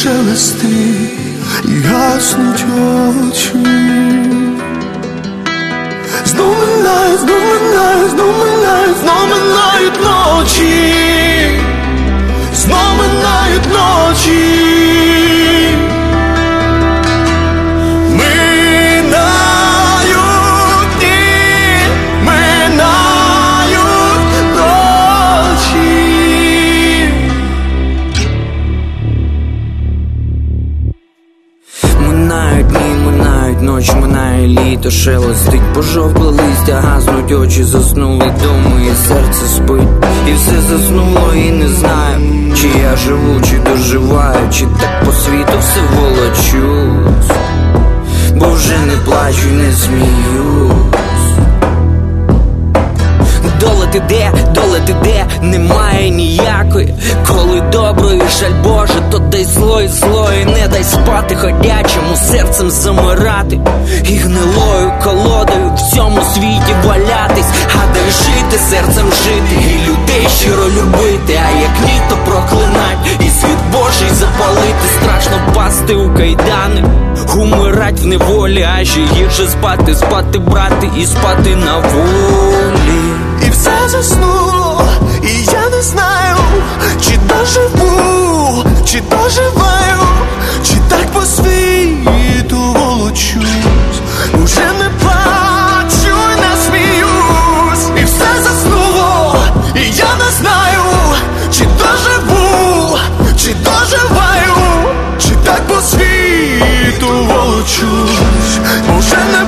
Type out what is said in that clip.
шелести і гаснуть очі. Знов минають, знов минають, знов минають, знов минають ночі, знов минають ночі. Минають дні, минають ночі, минає літо, шелестить пожовкле листя, гаснуть очі, заснули думи, і серце спить, і все заснуло, і не знаю, чи я живу, чи доживаю, чи так по світу все волочусь, бо вже не плачу, не сміюсь. Доля ти де, немає ніякої. Коли доброї жаль Боже, то дай злої, не дай спати ходячому серцем замирати і гнилою колодою в цьому світі валятись. А дай жити, серцем жити, і людей щиро любити. А як ні, то проклинать і світ Божий запалити. Страшно пасти у кайдани, умирать в неволі, а ще гірше спати, брати і спати на волі. І все заснуло, і я не знаю, чи доживу, чи доживаю, чи так по світу волочусь. Уже не плачу, не сміюсь. І все заснуло, і я не знаю, чи доживу, чи доживаю, чи так по світу волочусь. Уже не